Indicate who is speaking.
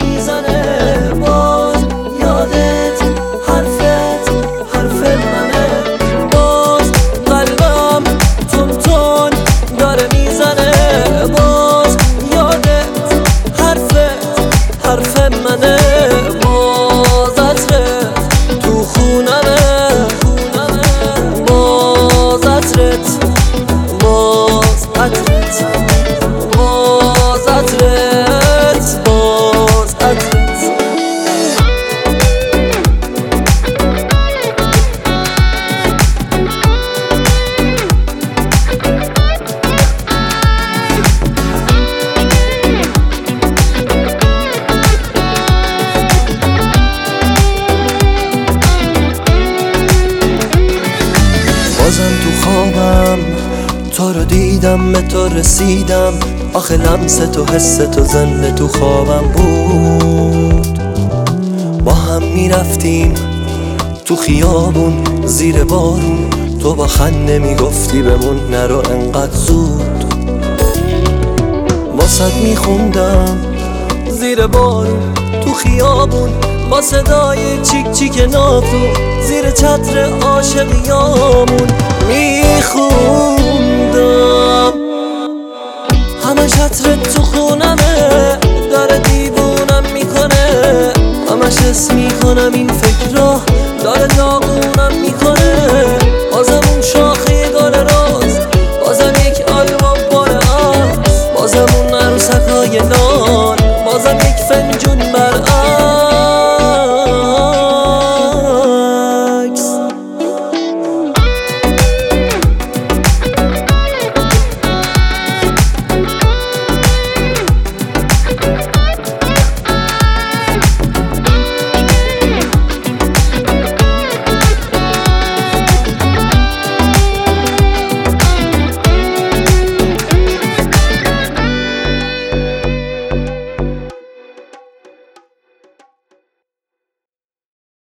Speaker 1: میزنه باز یادت حرفت حرف منه باز قلبم تون تون داره میزنه باز یادت حرفت حرف منه باز عطرت تو خونمه باز عطرت باز عطرت باز عطرت باز عطرت بازم تو خوابم تو رو دیدم به تو رسیدم آخه لمس تو حس تو زنده تو خوابم بود با هم میرفتیم تو خیابون زیر بارون تو با خنده میگفتی بمون نرو انقدر زود واسد میخوندم زیر بارون تو خیابون با صدای چیک چیک نافو زیر چتر عاشقیامون میخوندم همش عطرت تو خونمه داره دیوونم میکنه همش حس میکنم این